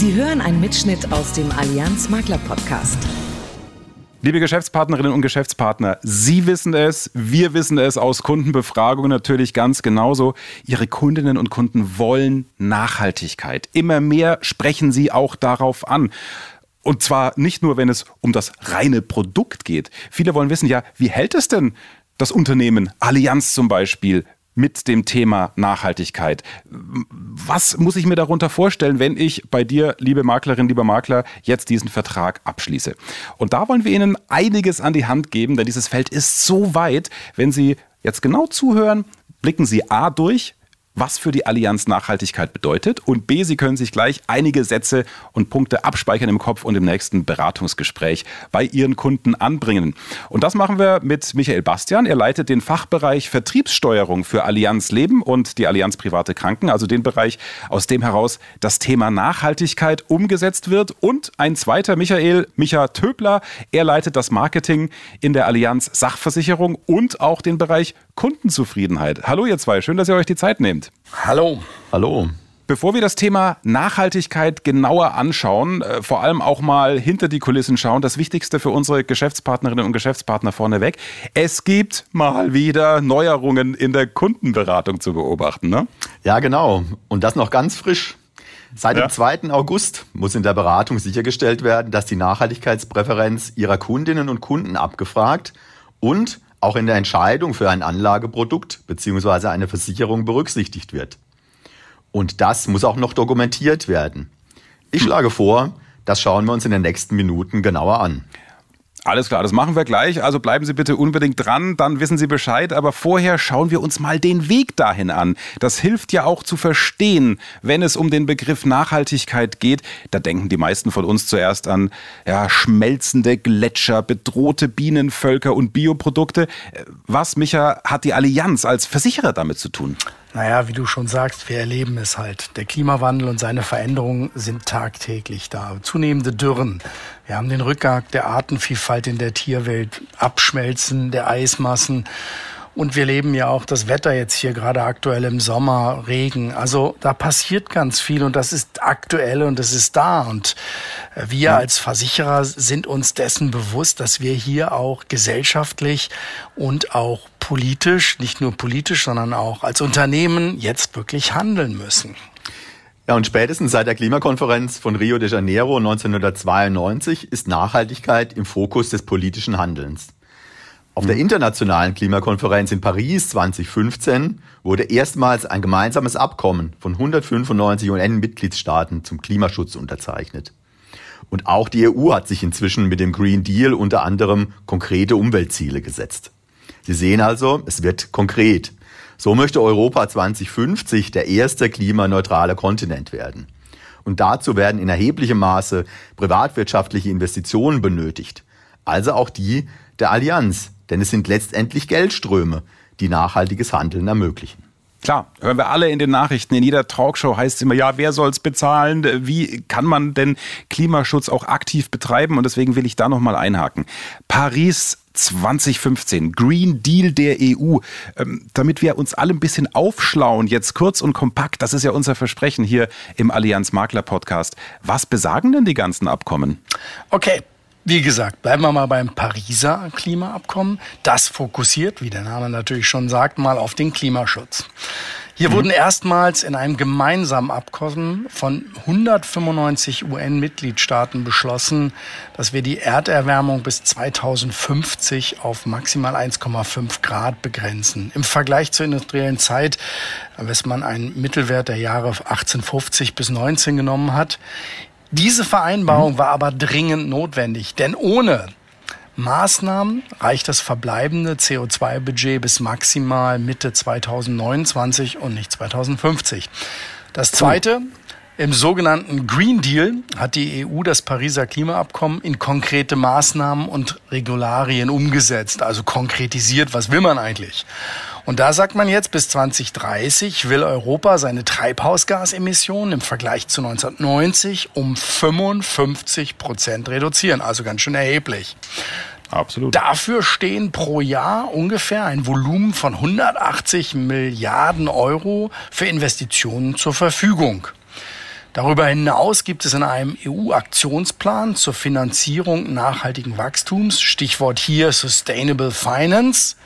Sie hören einen Mitschnitt aus dem Allianz Makler Podcast. Liebe Geschäftspartnerinnen und Geschäftspartner, Sie wissen es, wir wissen es aus Kundenbefragungen natürlich ganz genauso. Ihre Kundinnen und Kunden wollen Nachhaltigkeit. Immer mehr sprechen Sie auch darauf an. Und zwar nicht nur, wenn es um das reine Produkt geht. Viele wollen wissen, ja, wie hält es denn das Unternehmen Allianz zum Beispiel mit dem Thema Nachhaltigkeit? Was muss ich mir darunter vorstellen, wenn ich bei dir, liebe Maklerin, lieber Makler, jetzt diesen Vertrag abschließe? Und da wollen wir Ihnen einiges an die Hand geben, denn dieses Feld ist so weit. Wenn Sie jetzt genau zuhören, blicken Sie A durch, was für die Allianz Nachhaltigkeit bedeutet, und B, Sie können sich gleich einige Sätze und Punkte abspeichern im Kopf und im nächsten Beratungsgespräch bei Ihren Kunden anbringen. Und das machen wir mit Michael Bastian. Er leitet den Fachbereich Vertriebssteuerung für Allianz Leben und die Allianz Private Kranken, also den Bereich, aus dem heraus das Thema Nachhaltigkeit umgesetzt wird. Und ein zweiter, Micha Töbler, er leitet das Marketing in der Allianz Sachversicherung und auch den Bereich Kundenzufriedenheit. Hallo ihr zwei, schön, dass ihr euch die Zeit nehmt. Hallo. Hallo. Bevor wir das Thema Nachhaltigkeit genauer anschauen, vor allem auch mal hinter die Kulissen schauen, das Wichtigste für unsere Geschäftspartnerinnen und Geschäftspartner vorneweg: Es gibt mal wieder Neuerungen in der Kundenberatung zu beobachten, ne? Ja, genau. Und das noch ganz frisch. Seit dem 2. August muss in der Beratung sichergestellt werden, dass die Nachhaltigkeitspräferenz ihrer Kundinnen und Kunden abgefragt und auch in der Entscheidung für ein Anlageprodukt bzw. eine Versicherung berücksichtigt wird. Und das muss auch noch dokumentiert werden. Ich schlage vor, das schauen wir uns in den nächsten Minuten genauer an. Alles klar, das machen wir gleich. Also bleiben Sie bitte unbedingt dran, dann wissen Sie Bescheid. Aber vorher schauen wir uns mal den Weg dahin an. Das hilft ja auch zu verstehen, wenn es um den Begriff Nachhaltigkeit geht. Da denken die meisten von uns zuerst an schmelzende Gletscher, bedrohte Bienenvölker und Bioprodukte. Was, Micha, hat die Allianz als Versicherer damit zu tun? Naja, wie du schon sagst, wir erleben es halt. Der Klimawandel und seine Veränderungen sind tagtäglich da. Zunehmende Dürren. Wir haben den Rückgang der Artenvielfalt in der Tierwelt, Abschmelzen der Eismassen. Und wir leben ja auch das Wetter jetzt hier gerade aktuell im Sommer, Regen. Also da passiert ganz viel und das ist aktuell und das ist da. Und wir als Versicherer sind uns dessen bewusst, dass wir hier auch gesellschaftlich und auch politisch, nicht nur politisch, sondern auch als Unternehmen jetzt wirklich handeln müssen. Ja, und spätestens seit der Klimakonferenz von Rio de Janeiro 1992 ist Nachhaltigkeit im Fokus des politischen Handelns. Auf der internationalen Klimakonferenz in Paris 2015 wurde erstmals ein gemeinsames Abkommen von 195 UN-Mitgliedstaaten zum Klimaschutz unterzeichnet. Und auch die EU hat sich inzwischen mit dem Green Deal unter anderem konkrete Umweltziele gesetzt. Sie sehen also, es wird konkret. So möchte Europa 2050 der erste klimaneutrale Kontinent werden. Und dazu werden in erheblichem Maße privatwirtschaftliche Investitionen benötigt. Also auch die der Allianz. Denn es sind letztendlich Geldströme, die nachhaltiges Handeln ermöglichen. Klar, hören wir alle in den Nachrichten, in jeder Talkshow heißt es immer, ja, wer soll es bezahlen? Wie kann man denn Klimaschutz auch aktiv betreiben? Und deswegen will ich da nochmal einhaken. Paris 2015, Green Deal der EU, damit wir uns alle ein bisschen aufschlauen, jetzt kurz und kompakt, das ist ja unser Versprechen hier im Allianz Makler Podcast. Was besagen denn die ganzen Abkommen? Okay. Wie gesagt, bleiben wir mal beim Pariser Klimaabkommen. Das fokussiert, wie der Name natürlich schon sagt, mal auf den Klimaschutz. Hier wurden erstmals in einem gemeinsamen Abkommen von 195 UN-Mitgliedstaaten beschlossen, dass wir die Erderwärmung bis 2050 auf maximal 1,5 Grad begrenzen. Im Vergleich zur industriellen Zeit, wenn man einen Mittelwert der Jahre 1850 bis 19 genommen hat. Diese Vereinbarung war aber dringend notwendig, denn ohne Maßnahmen reicht das verbleibende CO2-Budget bis maximal Mitte 2029 und nicht 2050. Das Zweite, im sogenannten Green Deal hat die EU das Pariser Klimaabkommen in konkrete Maßnahmen und Regularien umgesetzt, also konkretisiert, was will man eigentlich? Und da sagt man jetzt, bis 2030 will Europa seine Treibhausgasemissionen im Vergleich zu 1990 um 55% reduzieren, also ganz schön erheblich. Absolut. Dafür stehen pro Jahr ungefähr ein Volumen von 180 Milliarden Euro für Investitionen zur Verfügung. Darüber hinaus gibt es in einem EU-Aktionsplan zur Finanzierung nachhaltigen Wachstums, Stichwort hier Sustainable Finance.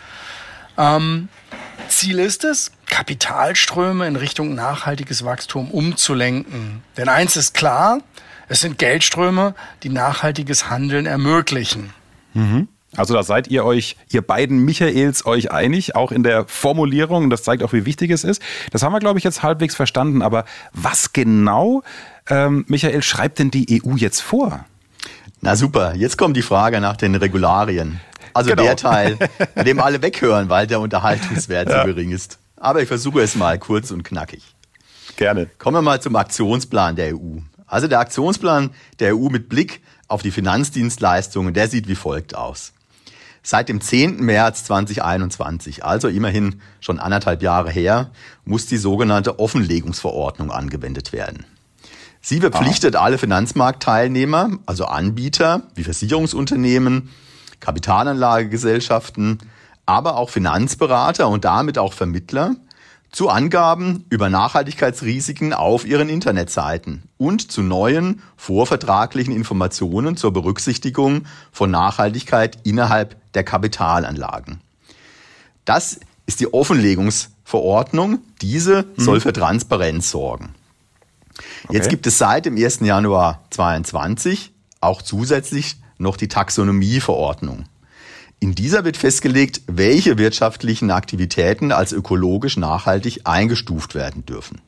Ziel ist es, Kapitalströme in Richtung nachhaltiges Wachstum umzulenken. Denn eins ist klar, es sind Geldströme, die nachhaltiges Handeln ermöglichen. Also da seid ihr beiden Michaels euch einig, auch in der Formulierung. Das zeigt auch, wie wichtig es ist. Das haben wir, glaube ich, jetzt halbwegs verstanden. Aber was genau, Michael, schreibt denn die EU jetzt vor? Na super, jetzt kommt die Frage nach den Regularien. Also genau. Der Teil, bei dem alle weghören, weil der Unterhaltungswert so gering ist. Aber ich versuche es mal kurz und knackig. Gerne. Kommen wir mal zum Aktionsplan der EU. Also der Aktionsplan der EU mit Blick auf die Finanzdienstleistungen, der sieht wie folgt aus. Seit dem 10. März 2021, also immerhin schon 1,5 Jahre her, muss die sogenannte Offenlegungsverordnung angewendet werden. Sie verpflichtet alle Finanzmarktteilnehmer, also Anbieter wie Versicherungsunternehmen, Kapitalanlagegesellschaften, aber auch Finanzberater und damit auch Vermittler, zu Angaben über Nachhaltigkeitsrisiken auf ihren Internetseiten und zu neuen vorvertraglichen Informationen zur Berücksichtigung von Nachhaltigkeit innerhalb der Kapitalanlagen. Das ist die Offenlegungsverordnung. Diese soll für Transparenz sorgen. Okay. Jetzt gibt es seit dem 1. Januar 2022 auch zusätzlich noch die Taxonomieverordnung. In dieser wird festgelegt, welche wirtschaftlichen Aktivitäten als ökologisch nachhaltig eingestuft werden dürfen.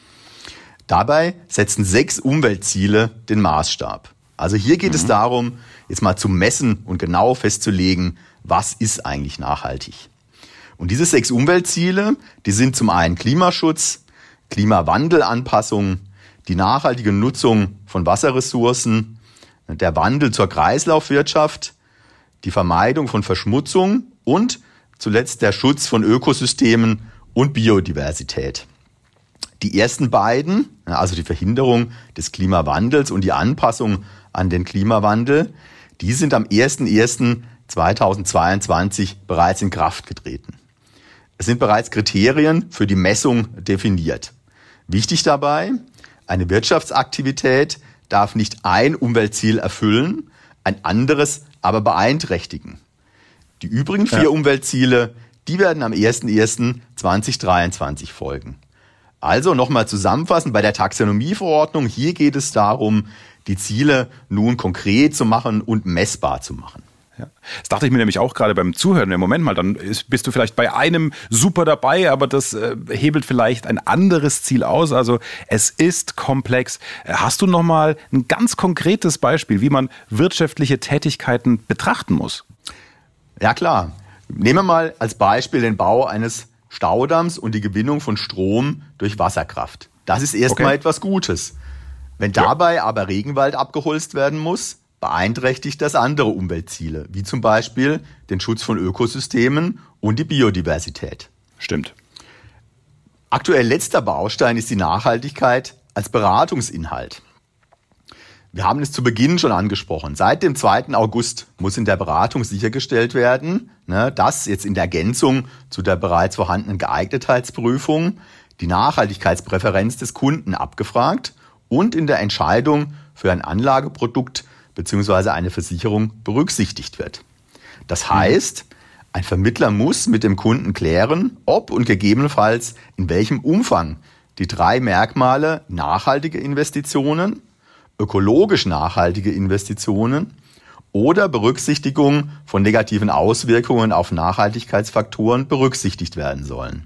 Dabei setzen 6 Umweltziele den Maßstab. Also hier geht es darum, jetzt mal zu messen und genau festzulegen, was ist eigentlich nachhaltig. Und diese 6 Umweltziele, die sind zum einen Klimaschutz, Klimawandelanpassung, die nachhaltige Nutzung von Wasserressourcen, der Wandel zur Kreislaufwirtschaft, die Vermeidung von Verschmutzung und zuletzt der Schutz von Ökosystemen und Biodiversität. Die ersten beiden, also die Verhinderung des Klimawandels und die Anpassung an den Klimawandel, die sind am 01.01.2022 bereits in Kraft getreten. Es sind bereits Kriterien für die Messung definiert. Wichtig dabei, eine Wirtschaftsaktivität darf nicht ein Umweltziel erfüllen, ein anderes aber beeinträchtigen. Die übrigen 4 Umweltziele, die werden am 01.01.2023 folgen. Also nochmal zusammenfassend bei der Taxonomieverordnung, hier geht es darum, die Ziele nun konkret zu machen und messbar zu machen. Ja. Das dachte ich mir nämlich auch gerade beim Zuhören. Moment mal, dann bist du vielleicht bei einem super dabei, aber das hebelt vielleicht ein anderes Ziel aus. Also es ist komplex. Hast du noch mal ein ganz konkretes Beispiel, wie man wirtschaftliche Tätigkeiten betrachten muss? Ja klar. Nehmen wir mal als Beispiel den Bau eines Staudamms und die Gewinnung von Strom durch Wasserkraft. Das ist erstmal etwas Gutes. Wenn dabei aber Regenwald abgeholzt werden muss, beeinträchtigt das andere Umweltziele, wie zum Beispiel den Schutz von Ökosystemen und die Biodiversität. Stimmt. Aktuell letzter Baustein ist die Nachhaltigkeit als Beratungsinhalt. Wir haben es zu Beginn schon angesprochen. Seit dem 2. August muss in der Beratung sichergestellt werden, dass jetzt in der Ergänzung zu der bereits vorhandenen Geeignetheitsprüfung die Nachhaltigkeitspräferenz des Kunden abgefragt und in der Entscheidung für ein Anlageprodukt bzw. eine Versicherung berücksichtigt wird. Das heißt, ein Vermittler muss mit dem Kunden klären, ob und gegebenenfalls in welchem Umfang die 3 Merkmale nachhaltige Investitionen, ökologisch nachhaltige Investitionen oder Berücksichtigung von negativen Auswirkungen auf Nachhaltigkeitsfaktoren berücksichtigt werden sollen.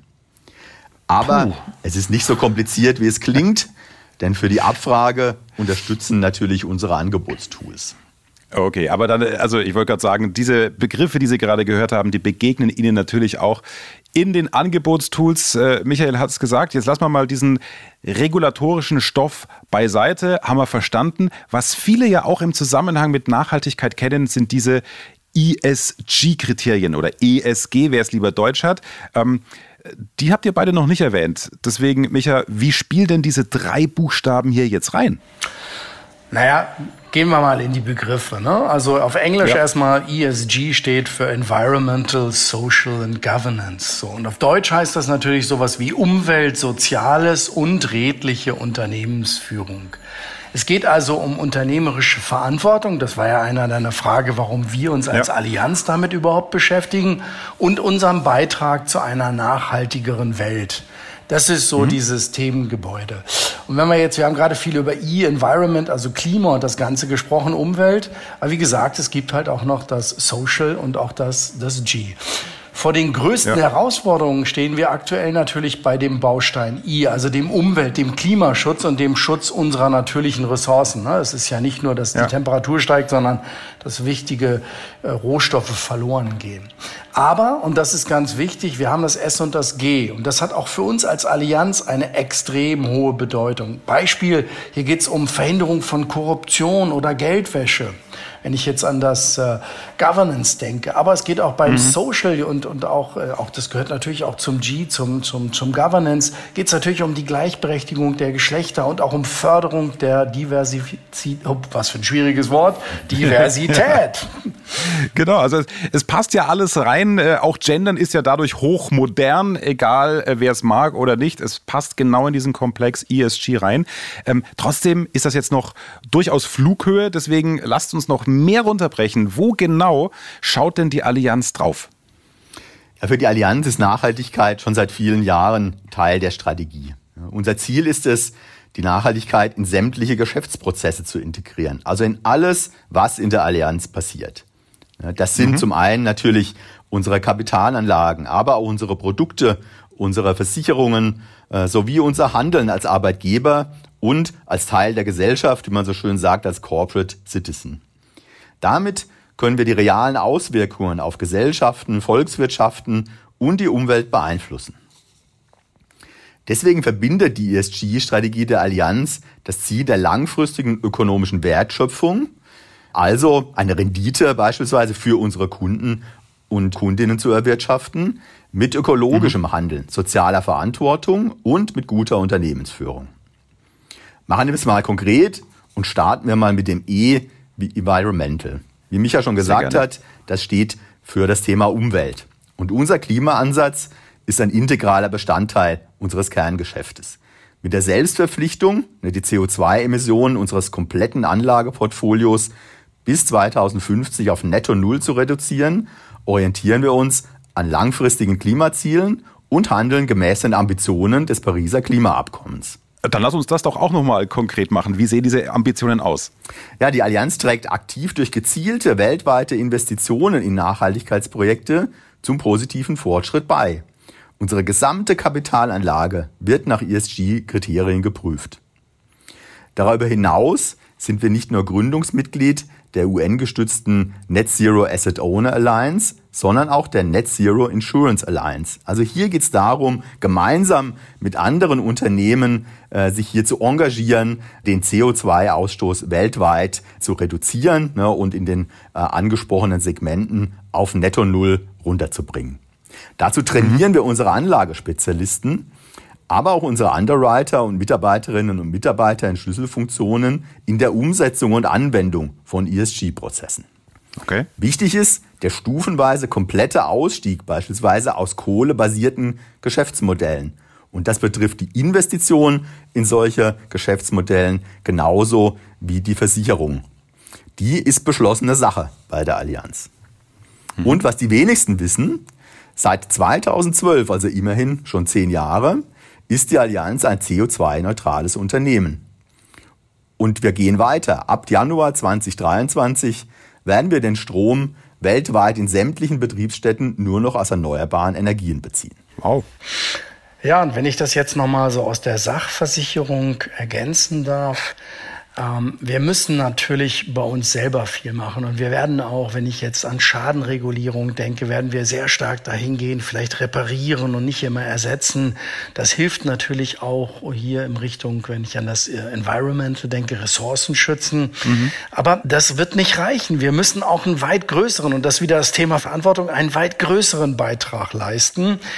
Aber es ist nicht so kompliziert, wie es klingt, denn für die Abfrage unterstützen natürlich unsere Angebotstools. Okay, aber dann, also ich wollte gerade sagen, diese Begriffe, die Sie gerade gehört haben, die begegnen Ihnen natürlich auch in den Angebotstools. Michael hat es gesagt, jetzt lassen wir mal diesen regulatorischen Stoff beiseite, haben wir verstanden. Was viele ja auch im Zusammenhang mit Nachhaltigkeit kennen, sind diese ESG-Kriterien oder ESG, wer es lieber Deutsch hat. Die habt ihr beide noch nicht erwähnt. Deswegen, Micha, wie spielen denn diese 3 Buchstaben hier jetzt rein? Naja, gehen wir mal in die Begriffe. Ne? Also auf Englisch erstmal ESG steht für Environmental, Social and Governance. So, und auf Deutsch heißt das natürlich sowas wie Umwelt, Soziales und redliche Unternehmensführung. Es geht also um unternehmerische Verantwortung. Das war ja einer deiner Frage, warum wir uns als Allianz damit überhaupt beschäftigen. Und unseren Beitrag zu einer nachhaltigeren Welt. Das ist so dieses Themengebäude. Und wenn wir haben gerade viel über Environment, also Klima und das Ganze gesprochen, Umwelt. Aber wie gesagt, es gibt halt auch noch das Social und auch das G. Vor den größten Herausforderungen stehen wir aktuell natürlich bei dem Baustein I, also dem Umwelt-, dem Klimaschutz und dem Schutz unserer natürlichen Ressourcen. Es ist ja nicht nur, dass die Temperatur steigt, sondern dass wichtige Rohstoffe verloren gehen. Aber, und das ist ganz wichtig, wir haben das S und das G. Und das hat auch für uns als Allianz eine extrem hohe Bedeutung. Beispiel, hier geht es um Verhinderung von Korruption oder Geldwäsche. Wenn ich jetzt an das Governance denke. Aber es geht auch beim Social und auch das gehört natürlich auch zum G, zum Governance, geht es natürlich um die Gleichberechtigung der Geschlechter und auch um Förderung der Diversität. Was für ein schwieriges Wort. Diversität. Genau, also es passt ja alles rein. Auch Gendern ist ja dadurch hochmodern, egal wer es mag oder nicht. Es passt genau in diesen Komplex ESG rein. Trotzdem ist das jetzt noch durchaus Flughöhe. Deswegen lasst uns noch mehr runterbrechen. Wo genau schaut denn die Allianz drauf? Ja, für die Allianz ist Nachhaltigkeit schon seit vielen Jahren Teil der Strategie. Ja, unser Ziel ist es, die Nachhaltigkeit in sämtliche Geschäftsprozesse zu integrieren. Also in alles, was in der Allianz passiert. Ja, das sind zum einen natürlich unsere Kapitalanlagen, aber auch unsere Produkte, unsere Versicherungen sowie unser Handeln als Arbeitgeber und als Teil der Gesellschaft, wie man so schön sagt, als Corporate Citizen. Damit können wir die realen Auswirkungen auf Gesellschaften, Volkswirtschaften und die Umwelt beeinflussen. Deswegen verbindet die ESG-Strategie der Allianz das Ziel der langfristigen ökonomischen Wertschöpfung, also eine Rendite beispielsweise für unsere Kunden und Kundinnen zu erwirtschaften, mit ökologischem Handeln, sozialer Verantwortung und mit guter Unternehmensführung. Machen wir es mal konkret und starten wir mal mit dem E wie Environmental. Wie Micha schon gesagt hat, das steht für das Thema Umwelt. Und unser Klimaansatz ist ein integraler Bestandteil unseres Kerngeschäftes. Mit der Selbstverpflichtung, die CO2-Emissionen unseres kompletten Anlageportfolios bis 2050 auf Netto Null zu reduzieren, orientieren wir uns an langfristigen Klimazielen und handeln gemäß den Ambitionen des Pariser Klimaabkommens. Dann lass uns das doch auch nochmal konkret machen. Wie sehen diese Ambitionen aus? Ja, die Allianz trägt aktiv durch gezielte weltweite Investitionen in Nachhaltigkeitsprojekte zum positiven Fortschritt bei. Unsere gesamte Kapitalanlage wird nach ESG-Kriterien geprüft. Darüber hinaus sind wir nicht nur Gründungsmitglied der UN-gestützten Net Zero Asset Owner Alliance, sondern auch der Net Zero Insurance Alliance. Also hier geht es darum, gemeinsam mit anderen Unternehmen sich hier zu engagieren, den CO2-Ausstoß weltweit zu reduzieren und in den angesprochenen Segmenten auf Netto Null runterzubringen. Dazu trainieren wir unsere Anlagespezialisten, aber auch unsere Underwriter und Mitarbeiterinnen und Mitarbeiter in Schlüsselfunktionen in der Umsetzung und Anwendung von ESG-Prozessen. Okay. Wichtig ist der stufenweise komplette Ausstieg beispielsweise aus kohlebasierten Geschäftsmodellen. Und das betrifft die Investition in solche Geschäftsmodellen genauso wie die Versicherung. Die ist beschlossene Sache bei der Allianz. Und was die wenigsten wissen, seit 2012, also immerhin schon 10 Jahre, ist die Allianz ein CO2-neutrales Unternehmen. Und wir gehen weiter. Ab Januar 2023 werden wir den Strom weltweit in sämtlichen Betriebsstätten nur noch aus erneuerbaren Energien beziehen. Wow. Ja, und wenn ich das jetzt nochmal so aus der Sachversicherung ergänzen darf, wir müssen natürlich bei uns selber viel machen und wir werden auch, wenn ich jetzt an Schadenregulierung denke, werden wir sehr stark dahin gehen, vielleicht reparieren und nicht immer ersetzen. Das hilft natürlich auch hier in Richtung, wenn ich an das Environment denke, Ressourcen schützen. Aber das wird nicht reichen. Wir müssen auch einen weit größeren, und das ist wieder das Thema Verantwortung, einen weit größeren Beitrag leisten.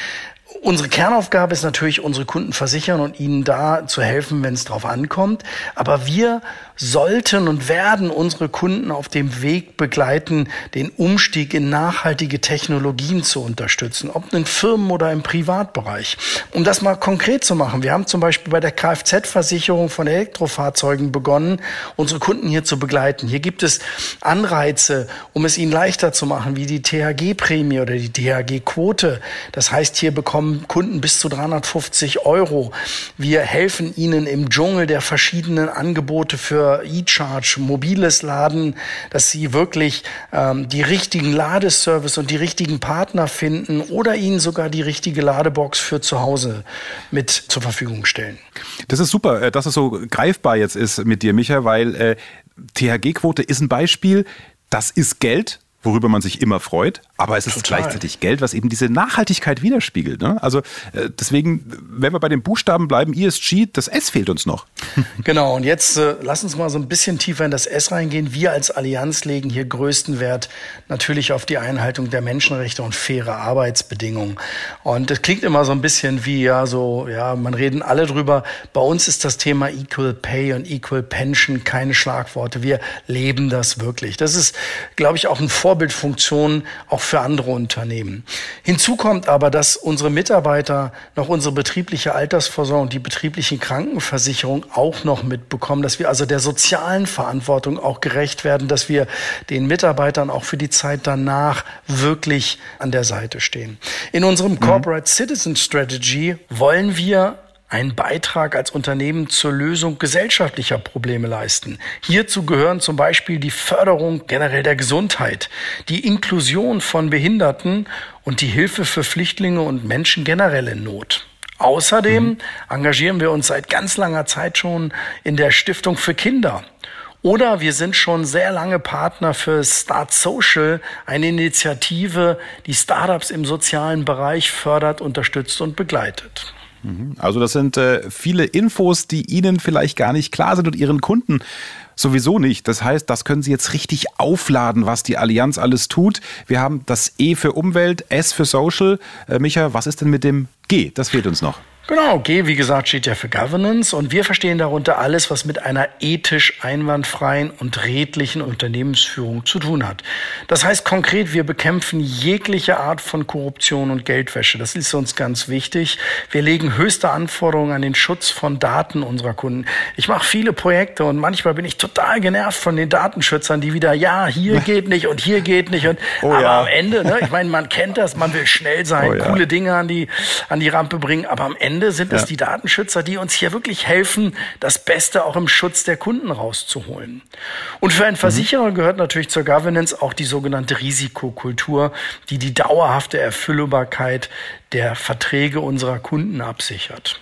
Unsere Kernaufgabe ist natürlich, unsere Kunden versichern und ihnen da zu helfen, wenn es drauf ankommt. Aber wir sollten und werden unsere Kunden auf dem Weg begleiten, den Umstieg in nachhaltige Technologien zu unterstützen, ob in Firmen oder im Privatbereich. Um das mal konkret zu machen, wir haben zum Beispiel bei der Kfz-Versicherung von Elektrofahrzeugen begonnen, unsere Kunden hier zu begleiten. Hier gibt es Anreize, um es ihnen leichter zu machen, wie die THG-Prämie oder die THG-Quote. Das heißt, hier bekommen Kunden bis zu 350 €. Wir helfen ihnen im Dschungel der verschiedenen Angebote für E-Charge, mobiles Laden, dass sie wirklich die richtigen Ladeservice und die richtigen Partner finden oder ihnen sogar die richtige Ladebox für zu Hause mit zur Verfügung stellen. Das ist super, dass es so greifbar jetzt ist mit dir, Micha, weil THG-Quote ist ein Beispiel, das ist Geld, worüber man sich immer freut, aber es ist gleichzeitig Geld, was eben diese Nachhaltigkeit widerspiegelt. Ne? Also deswegen, wenn wir bei den Buchstaben bleiben, ESG, das S fehlt uns noch. Genau, und jetzt lass uns mal so ein bisschen tiefer in das S reingehen. Wir als Allianz legen hier größten Wert natürlich auf die Einhaltung der Menschenrechte und faire Arbeitsbedingungen. Und das klingt immer so ein bisschen wie, man reden alle drüber. Bei uns ist das Thema Equal Pay und Equal Pension keine Schlagworte. Wir leben das wirklich. Das ist, glaube ich, auch ein Vorbildfunktion auch für andere Unternehmen. Hinzu kommt aber, dass unsere Mitarbeiter noch unsere betriebliche Altersvorsorge, die betriebliche Krankenversicherung auch noch mitbekommen, dass wir also der sozialen Verantwortung auch gerecht werden, dass wir den Mitarbeitern auch für die Zeit danach wirklich an der Seite stehen. In unserem Corporate Citizen Strategy wollen wir einen Beitrag als Unternehmen zur Lösung gesellschaftlicher Probleme leisten. Hierzu gehören zum Beispiel die Förderung generell der Gesundheit, die Inklusion von Behinderten und die Hilfe für Flüchtlinge und Menschen generell in Not. Außerdem engagieren wir uns seit ganz langer Zeit schon in der Stiftung für Kinder. Oder wir sind schon sehr lange Partner für Start Social, eine Initiative, die Startups im sozialen Bereich fördert, unterstützt und begleitet. Also das sind viele Infos, die Ihnen vielleicht gar nicht klar sind und Ihren Kunden sowieso nicht. Das heißt, das können Sie jetzt richtig aufladen, was die Allianz alles tut. Wir haben das E für Umwelt, S für Social. Micha, was ist denn mit dem G? Das fehlt uns noch. Genau, G, wie gesagt, steht ja für Governance und wir verstehen darunter alles, was mit einer ethisch einwandfreien und redlichen Unternehmensführung zu tun hat. Das heißt konkret, wir bekämpfen jegliche Art von Korruption und Geldwäsche. Das ist uns ganz wichtig. Wir legen höchste Anforderungen an den Schutz von Daten unserer Kunden. Ich mache viele Projekte und manchmal bin ich total genervt von den Datenschützern, die wieder, hier geht nicht und hier geht nicht. Und, am Ende, ich meine, man kennt das, man will schnell sein, coole Dinge an die Rampe bringen, aber am Ende sind es die Datenschützer, die uns hier wirklich helfen, das Beste auch im Schutz der Kunden rauszuholen. Und für einen Versicherer gehört natürlich zur Governance auch die sogenannte Risikokultur, die die dauerhafte Erfüllbarkeit der Verträge unserer Kunden absichert.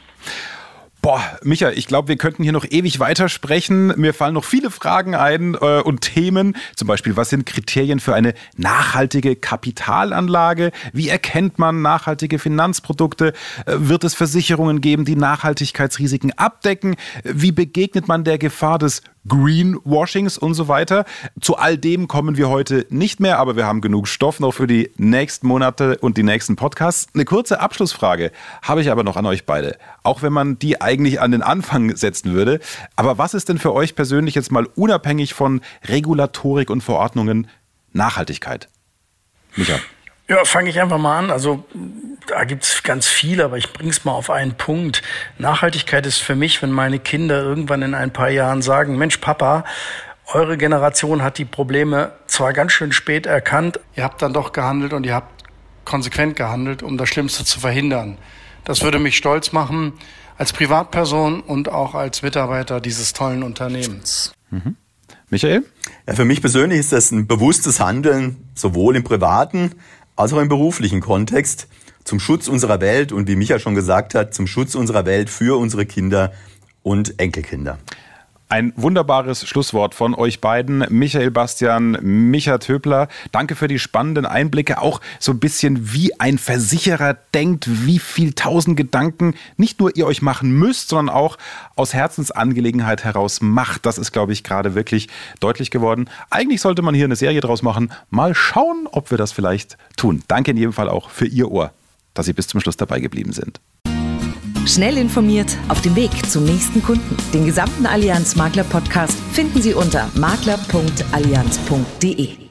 Boah, Micha, ich glaube, wir könnten hier noch ewig weitersprechen. Mir fallen noch viele Fragen ein und Themen. Zum Beispiel, was sind Kriterien für eine nachhaltige Kapitalanlage? Wie erkennt man nachhaltige Finanzprodukte? Wird es Versicherungen geben, die Nachhaltigkeitsrisiken abdecken? Wie begegnet man der Gefahr des Greenwashings und so weiter? Zu all dem kommen wir heute nicht mehr, aber wir haben genug Stoff noch für die nächsten Monate und die nächsten Podcasts. Eine kurze Abschlussfrage habe ich aber noch an euch beide. Auch wenn man die eigentlich an den Anfang setzen würde. Aber was ist denn für euch persönlich jetzt mal unabhängig von Regulatorik und Verordnungen Nachhaltigkeit? Micha. Ja, fange ich einfach mal an. Also da gibt's ganz viel, aber ich bring's mal auf einen Punkt. Nachhaltigkeit ist für mich, wenn meine Kinder irgendwann in ein paar Jahren sagen, Mensch, Papa, eure Generation hat die Probleme zwar ganz schön spät erkannt, ihr habt dann doch gehandelt und ihr habt konsequent gehandelt, um das Schlimmste zu verhindern. Das würde mich stolz machen als Privatperson und auch als Mitarbeiter dieses tollen Unternehmens. Michael? Ja, für mich persönlich ist das ein bewusstes Handeln, sowohl im privaten als auch im beruflichen Kontext, zum Schutz unserer Welt und wie Micha schon gesagt hat, zum Schutz unserer Welt für unsere Kinder und Enkelkinder. Ein wunderbares Schlusswort von euch beiden, Michael Bastian, Micha Töpler. Danke für die spannenden Einblicke, auch so ein bisschen wie ein Versicherer denkt, wie viel tausend Gedanken nicht nur ihr euch machen müsst, sondern auch aus Herzensangelegenheit heraus macht. Das ist, glaube ich, gerade wirklich deutlich geworden. Eigentlich sollte man hier eine Serie draus machen. Mal schauen, ob wir das vielleicht tun. Danke in jedem Fall auch für Ihr Ohr. dass Sie bis zum Schluss dabei geblieben sind. Schnell informiert auf dem Weg zum nächsten Kunden. Den gesamten Allianz Makler Podcast finden Sie unter makler.allianz.de.